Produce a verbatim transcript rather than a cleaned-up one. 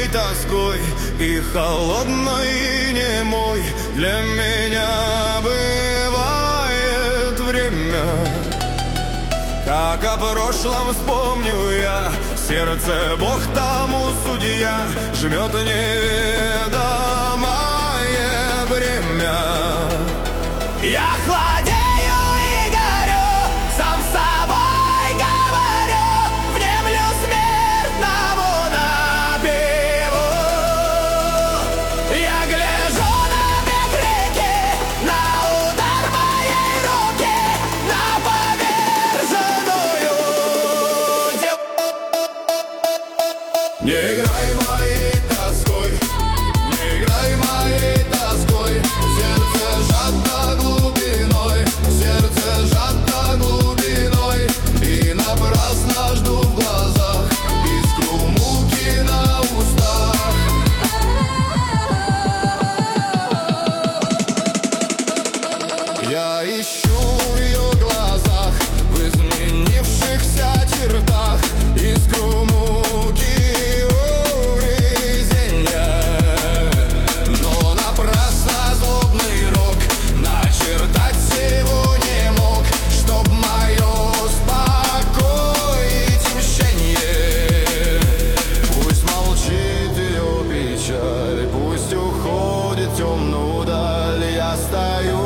моей тоской и холодной, и немой для меня бывает время. Как о прошлом вспомню я, сердце Бог тому судья, жмет неведомое бремя. Я хладею и горю, сам с собой говорю, внемлю смертному напеву. Я гляжу на бег реки, на удар моей руки, на поверженную деву. Не играй моей тоской, не играй моей тоской. Сердце жадно глубиной, сердце жадно глубиной, и напрасно жду в глазах искру муки на устах. Я ищу в ее глазах, в изменившихся чертах, искру муки угрызенья. Но напрасно злобный рок начертать всего не мог, чтоб мое успокоить мщенье. Пусть молчит ее печаль, пусть уходит в темную даль, я стою